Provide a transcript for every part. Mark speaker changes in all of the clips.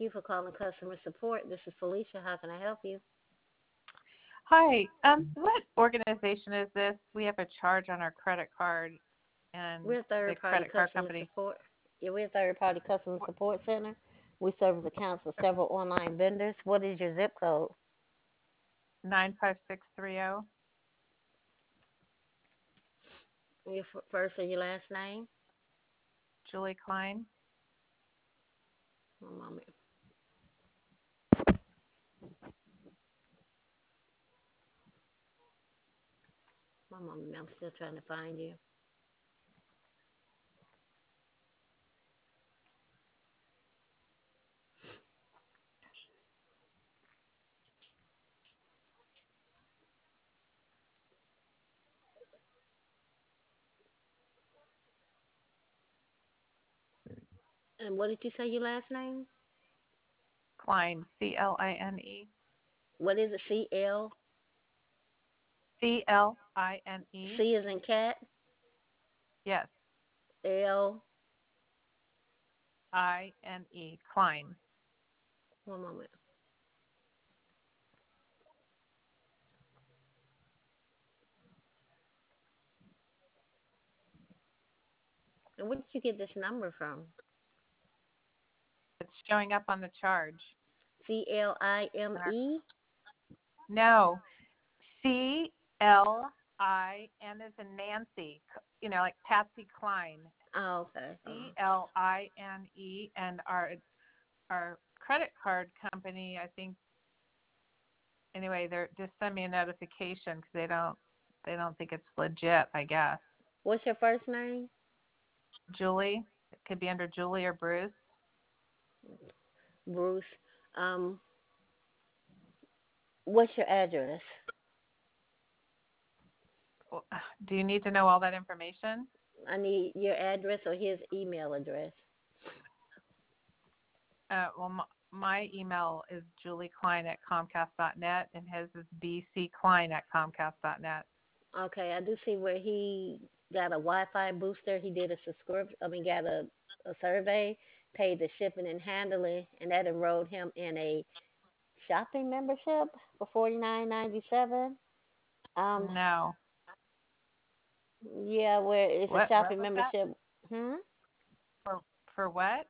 Speaker 1: you for calling customer support. This is Felicia. How can I help you?
Speaker 2: Hi. What organization is this? We have a charge on our credit card and
Speaker 1: We're a
Speaker 2: the
Speaker 1: third party
Speaker 2: credit card
Speaker 1: customer
Speaker 2: company.
Speaker 1: support. Yeah, we're a third party customer support center. We service accounts for several online vendors. What is your zip code?
Speaker 2: 95630.
Speaker 1: Your first or your last name?
Speaker 2: Julie Klein.
Speaker 1: One moment. One moment. I'm still trying to find you. And what did you say your last name?
Speaker 2: Klein. Cline.
Speaker 1: What is it? CL?
Speaker 2: Cline.
Speaker 1: C is in cat?
Speaker 2: Yes.
Speaker 1: L?
Speaker 2: Ine. Klein.
Speaker 1: One moment. And where did you get this number from?
Speaker 2: It's showing up on the charge.
Speaker 1: CLIME?
Speaker 2: No. CLIN is in Nancy. Like Patsy Cline.
Speaker 1: Oh, okay.
Speaker 2: CLINE, and our credit card company, I think. Anyway, they're just send me a notification because they don't think it's legit, I guess.
Speaker 1: What's your first name?
Speaker 2: Julie. It could be under Julie or Bruce.
Speaker 1: Bruce. Um, what's your address?
Speaker 2: Do you need to know all that information?
Speaker 1: I need your address or his email address.
Speaker 2: Well, my email is julieklein@comcast.net, and his is bcklein@comcast.net.
Speaker 1: Okay, I do see where he got a Wi-Fi booster. He did a subscription. Got a survey, paid the shipping and handling, and that enrolled him in a shopping membership for $49.97. Um,
Speaker 2: No.
Speaker 1: yeah, where it's a
Speaker 2: What
Speaker 1: shopping
Speaker 2: was that?
Speaker 1: membership. Hmm.
Speaker 2: For what?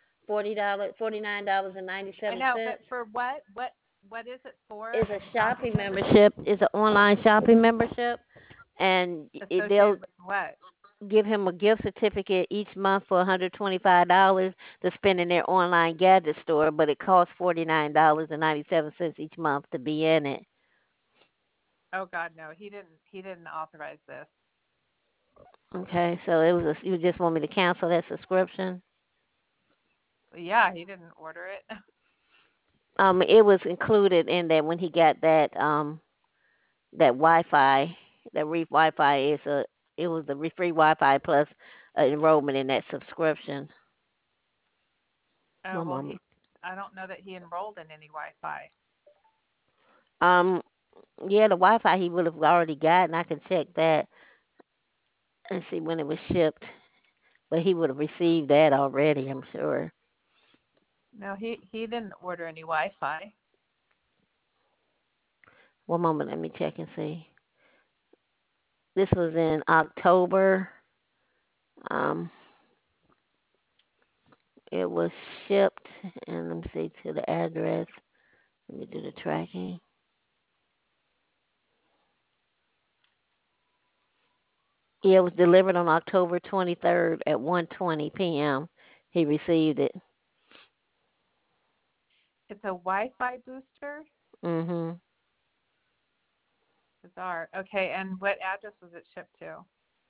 Speaker 1: $49,
Speaker 2: I know, but for what? What is it for?
Speaker 1: It's a
Speaker 2: A shopping
Speaker 1: shopping
Speaker 2: membership
Speaker 1: membership. It's an online shopping membership, and they'll
Speaker 2: associated with what?
Speaker 1: give him a gift certificate each month for $125 to spend in their online gadget store, but it costs $49.97 each month to be in it.
Speaker 2: Oh God, no. He didn't authorize this.
Speaker 1: Okay, so you just want me to cancel that subscription?
Speaker 2: Yeah, he didn't order it.
Speaker 1: It was included in that when he got that Wi-Fi, that Reef Wi-Fi it was the free Wi-Fi plus enrollment in that subscription.
Speaker 2: Oh
Speaker 1: One
Speaker 2: well,
Speaker 1: moment.
Speaker 2: I don't know that he enrolled in any Wi-Fi.
Speaker 1: Um, yeah, the Wi-Fi he would have already gotten. I can check that and see when it was shipped, but he would have received that already, I'm sure.
Speaker 2: No, he didn't order any Wi-Fi.
Speaker 1: One moment, let me check and see. This was in October. Um, it was shipped, and let me see to the address. Let me do the tracking. Yeah, it was delivered on October 23rd at 1:20 p.m. He received it.
Speaker 2: It's a Wi-Fi booster.
Speaker 1: Mhm.
Speaker 2: Bizarre. Okay, and what address was it shipped to?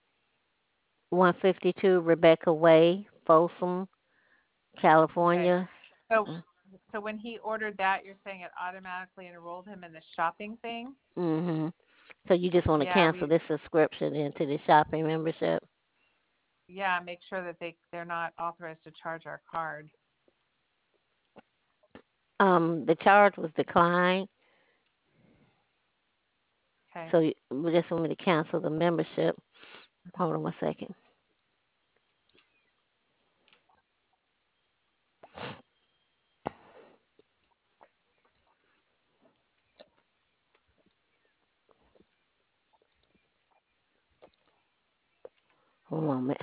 Speaker 1: 152 Rebecca Way, Folsom,
Speaker 2: Okay.
Speaker 1: California.
Speaker 2: So so when he ordered that, you're saying it automatically enrolled him in the shopping thing?
Speaker 1: Mhm. So you just want to
Speaker 2: Yeah,
Speaker 1: cancel this subscription into the shopping membership?
Speaker 2: make sure that they're not authorized to charge our card.
Speaker 1: The charge was declined,
Speaker 2: Okay.
Speaker 1: so we just want me to cancel the membership. Hold on one second. One moment.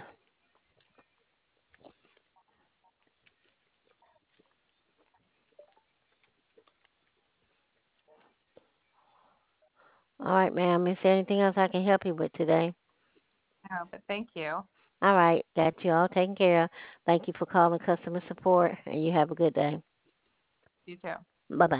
Speaker 1: All right, ma'am. Is there anything else I can help you with today?
Speaker 2: No, but thank you.
Speaker 1: All right, got you all taken care of. Thank you for calling customer support, and you have a good day.
Speaker 2: You too.
Speaker 1: Bye bye.